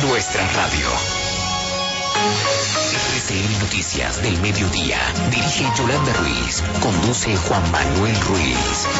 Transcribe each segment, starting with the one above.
nuestra radio. RCN Noticias del Mediodía. Dirige Yolanda Ruiz. Conduce Juan Manuel Ruiz.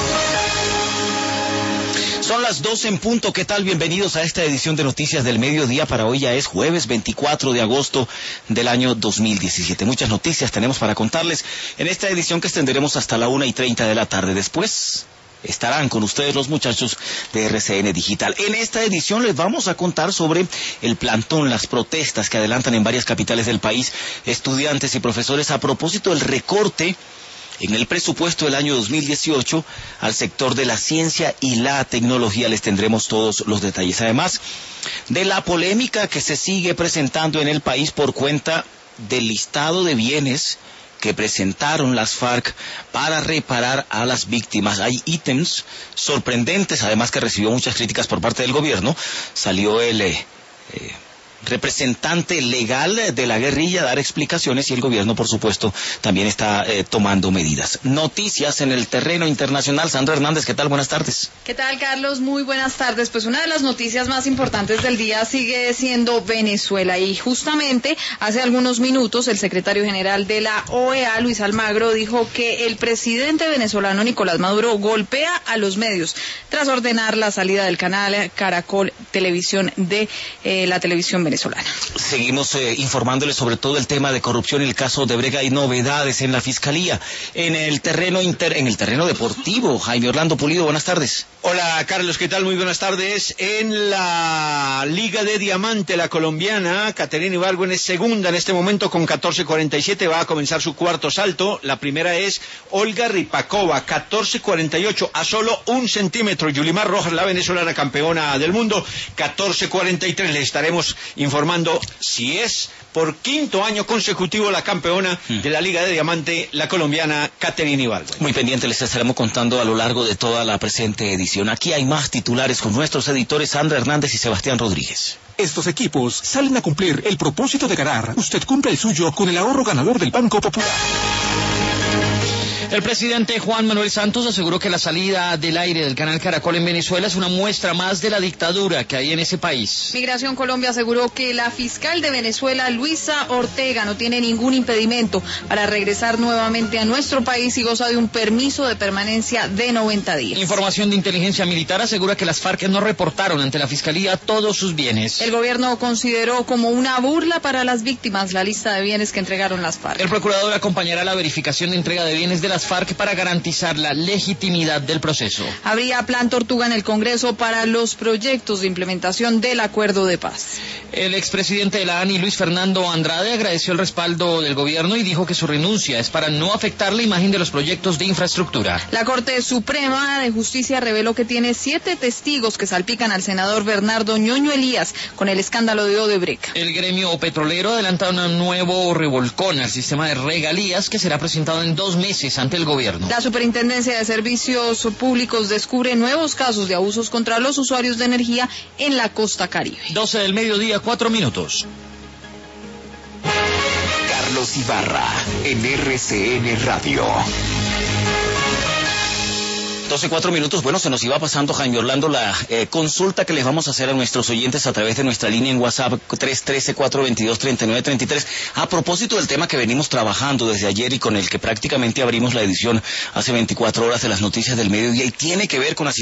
Son las 12 en punto. ¿Qué tal? Bienvenidos a esta edición de Noticias del Mediodía. Para hoy ya es jueves 24 de agosto del año 2017. Muchas noticias tenemos para contarles en esta edición que extenderemos hasta la 1:30 de la tarde. Después estarán con ustedes los muchachos de RCN Digital. En esta edición les vamos a contar sobre el plantón, las protestas que adelantan en varias capitales del país estudiantes y profesores a propósito del recorte en el presupuesto del año 2018 al sector de la ciencia y la tecnología. Les tendremos todos los detalles. Además de la polémica que se sigue presentando en el país por cuenta del listado de bienes que presentaron las FARC para reparar a las víctimas. Hay ítems sorprendentes, además que recibió muchas críticas por parte del gobierno. Salió el representante legal de la guerrilla a dar explicaciones y el gobierno, por supuesto, también está tomando medidas. Noticias en el terreno internacional. Sandra Hernández, ¿qué tal? Buenas tardes. ¿Qué tal, Carlos? Muy buenas tardes. Pues una de las noticias más importantes del día sigue siendo Venezuela, y justamente hace algunos minutos el secretario general de la OEA, Luis Almagro, dijo que el presidente venezolano Nicolás Maduro golpea a los medios tras ordenar la salida del canal Caracol Televisión de la televisión venezolana. Seguimos informándoles sobre todo el tema de corrupción y el caso de Brega. Hay novedades en la fiscalía. En el terreno deportivo, Jaime Orlando Pulido, buenas tardes. Hola, Carlos, ¿qué tal? Muy buenas tardes. En la Liga de Diamante, la colombiana Caterina Ibargüen es segunda en este momento con 14.47, va a comenzar su cuarto salto. La primera es Olga Ripakova, 14.48, a solo 1 centímetro. Yulimar Rojas, la venezolana campeona del mundo, 14.43. Les estaremos informando si es por quinto año consecutivo la campeona de la Liga de Diamante, la colombiana Caterina Ibargüen. Muy pendiente, les estaremos contando a lo largo de toda la presente edición. Aquí hay más titulares con nuestros editores Sandra Hernández y Sebastián Rodríguez. Estos equipos salen a cumplir el propósito de ganar. Usted cumple el suyo con el ahorro ganador del Banco Popular. El presidente Juan Manuel Santos aseguró que la salida del aire del canal Caracol en Venezuela es una muestra más de la dictadura que hay en ese país. Migración Colombia aseguró que la fiscal de Venezuela, Luisa Ortega, no tiene ningún impedimento para regresar nuevamente a nuestro país y goza de un permiso de permanencia de 90 días. Información de inteligencia militar asegura que las FARC no reportaron ante la fiscalía todos sus bienes. El gobierno consideró como una burla para las víctimas la lista de bienes que entregaron las FARC. El procurador acompañará la verificación de entrega de bienes de las FARC para garantizar la legitimidad del proceso. Habría plan tortuga en el Congreso para los proyectos de implementación del acuerdo de paz. El expresidente de la ANI, Luis Fernando Andrade, agradeció el respaldo del gobierno y dijo que su renuncia es para no afectar la imagen de los proyectos de infraestructura. La Corte Suprema de Justicia reveló que tiene 7 testigos que salpican al senador Bernardo Ñoño Elías con el escándalo de Odebrecht. El gremio petrolero adelanta un nuevo revolcón al sistema de regalías que será presentado en 2 meses ante el gobierno. La Superintendencia de Servicios Públicos descubre nuevos casos de abusos contra los usuarios de energía en la costa Caribe. 12 del mediodía, 4 minutos. Carlos Ibarra, en RCN Radio. 12:04 minutos. Bueno, se nos iba pasando, Jaime Orlando, la consulta que les vamos a hacer a nuestros oyentes a través de nuestra línea en WhatsApp 313-422-3933, a propósito del tema que venimos trabajando desde ayer y con el que prácticamente abrimos la edición hace 24 horas de las Noticias del Mediodía, y tiene que ver con la situación